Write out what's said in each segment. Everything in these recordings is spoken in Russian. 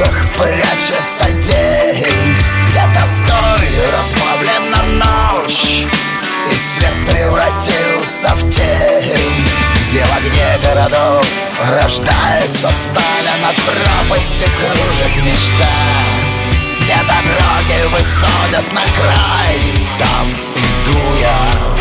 душах прячется день, где тоской разбавлена ночь, и свет превратился в тень, где в огне городов рождается сталь, а над пропастью кружит мечта, где дороги выходят на край, там иду я.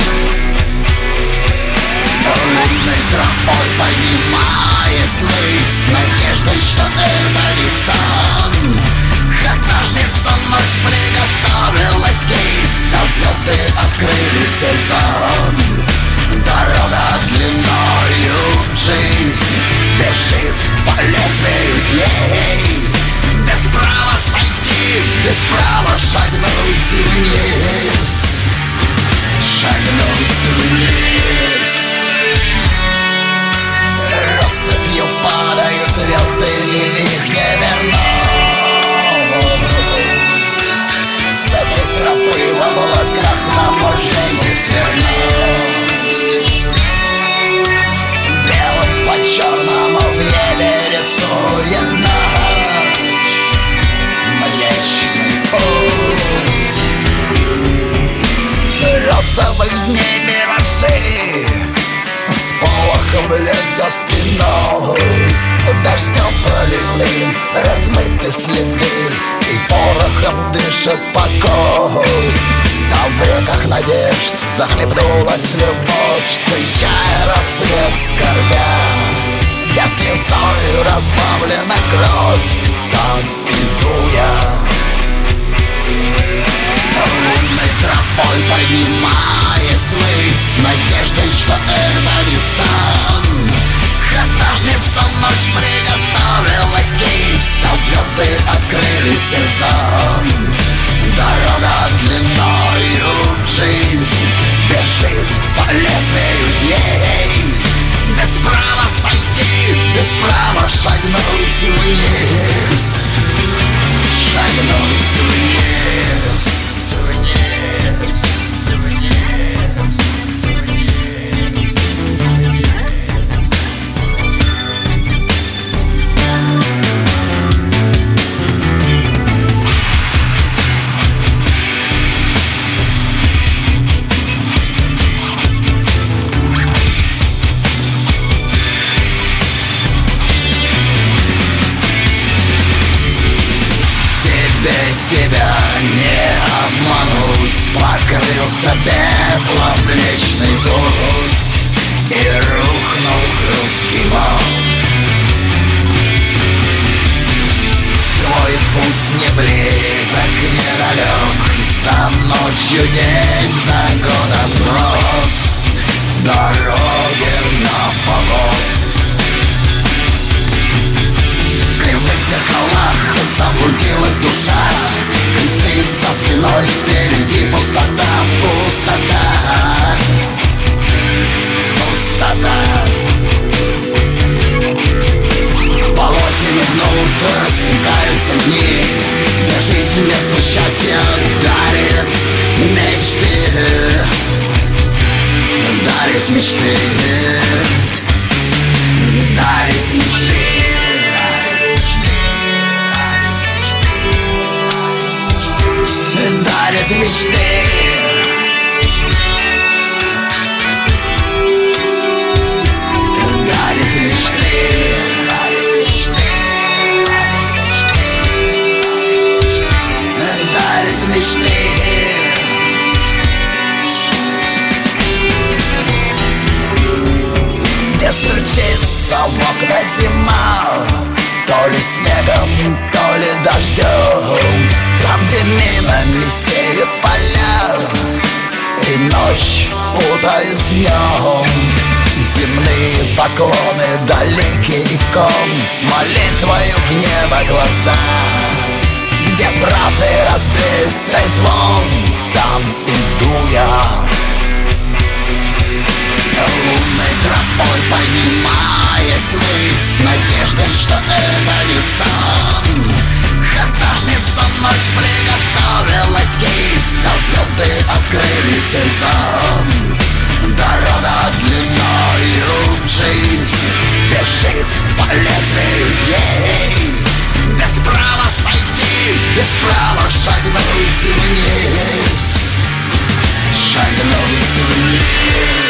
Лунной тропой поднимаясь ввысь, надеждой, что это не сон. Художница ночь приготовила кисть, а звезды открыли сезон. Дорога длиною в жизнь бежит по лезвию дней, без права сойти, без права шагнуть вниз, шагнуть вниз. Россыпью падают звезды, и их не вернуть. С этой тропы в облаках нам уже не свернуть. Белым по черному в небе рисует наш Млечный Путь. Розовых дней миражи, всполохом лес за спиной, дождем проливным размыты следы, и порохом дышит покой. Там в реках надежд захлебнулась любовь, встречая рассвет скорбя, где слезою разбавлена кровь, там иду я. Лунной тропой поднимаясь ввысь, надеждой, что это не сон. Художница ночь приготовила кисть, а звезды открыли сезон. Дорога длиною в жизнь бежит по лезвию дней, без права сойти, без права шагнуть вниз, шагнуть вниз, вниз, вниз, вниз. Себя не обмануть, покрылся пеплом Млечный Путь, и рухнул хрупкий мост. Твой путь не близок, недалек, за ночью день, за годом год, дороги на погост. В кривых зеркалах заблудилась душа, кресты за спиной, впереди пустота, пустота, пустота. В болоте минут растекаются дни, где жизнь вместо счастья дарит мечты, дарит мечты, дарит мечты. Дарит мечты, дарит мечты, дарит мечты. Где стучится в окна зима, то ли снегом, то ли дождем. Там, где минами сеют поля, и ночь путаю с днем. Земные поклоны, далекий икон, с молитвою в небо глаза, где правды разбитый звон, там иду я. Лунной тропой поднимаясь ввысь, надеждой, что это не сон. Художница ночь приготовила кисть, а звезды открыли сезон. Дорога длиною в жизнь бежит по лезвию дней, без права shine the love into me.